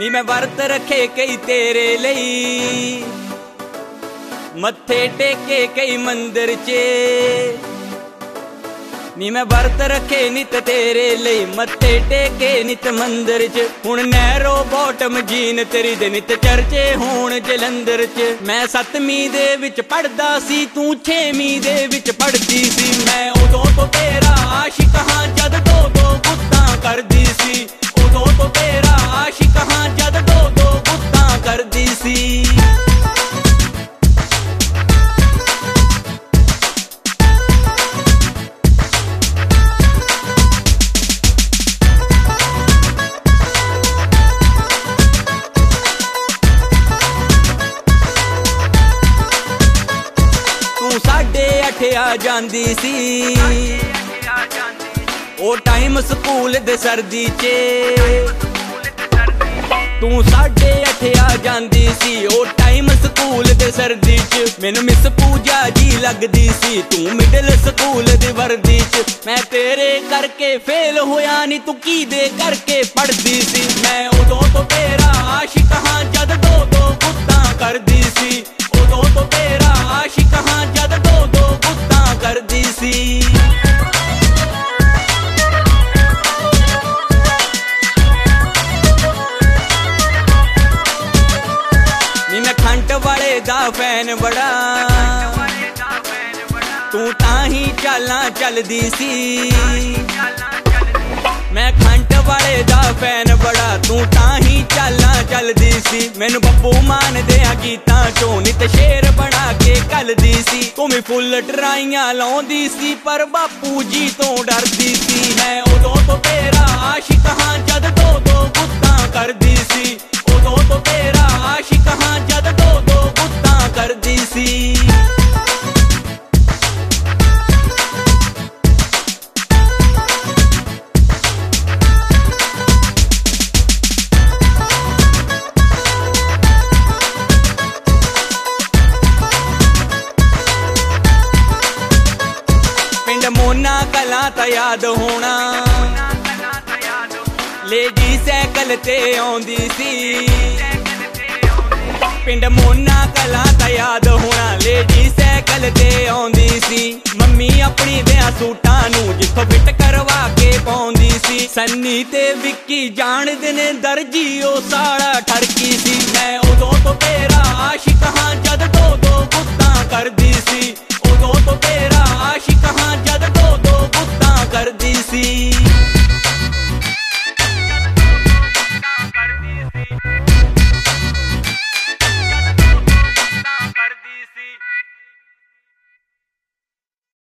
ਨੀ मैं वर्त रखे कई तेरे लई, मत्थे टेके कई मंदिर च। नी मैं वर्त रखे नित तेरे लई, मत्थे टेके नित मंदिर च। हुण नैरो बॉटम जीन तेरी दे नित चर्चे होण जलंधर च। मैं 7वीं दे विच पढ़दा सी, तू 6वीं दे विच पढ़दी सी। मैं उदों तो तेरा आशिक हां जद दो दो गुत्तां करदी सी। उदों तो तेरा आशिक हां जद दो दो गुत्तां करदी सी। साढ़े 8 आ जांदी सी, ओ टाइम स्कूल दे सर्दी च। तू 8:30 आ जांदी सी, ओ टाइम स्कूल दे सर्दी च। मैनू मिस पूजा जी लगदी सी, तू मिडल स्कूल दी वर्दी च। मैं तेरे करके फेल होया नी, तू की दे करके पढ़दी सी। मैं उदों तो तेरा आशिक हां जद दो दो गुत्तां करदी सी। उदों तो तेरा आशिक हां जद दो दो गुत्तां करदी सी। नी मैं खंट वाले दा फैन बड़ा, तू ताही चालां चलदी सी। मैं खंट वाले दा फैन बड़ा, तू ताही चालां चलदी सी। मैनू बब्बू मान देआ गीतां चों नित शेर बना के कलदी सी। तुमी फुल ट्राइयां लाउंदी सी, पर बापू जी तो डरदी सी। मैं उदों तो तेरा आशिक हां जद दो दो गुत्तां करदी सी। उदों तो तेरा आशिक हां जद दो दो गुत्तां करदी सी। मोना कला ता याद होना, लेडी सैकल ते आउंदी सी। पिंड मोना कला ता याद होना, लेडी सैकल ते आउंदी सी। मम्मी अपनी देआ सूटां नू जिथों फिट करवा के पाउंदी सी। सन्नी ते विक्की जानदे ने दर्जी ओ साड़ा ठरकी सी। मैं उदों तो तेरा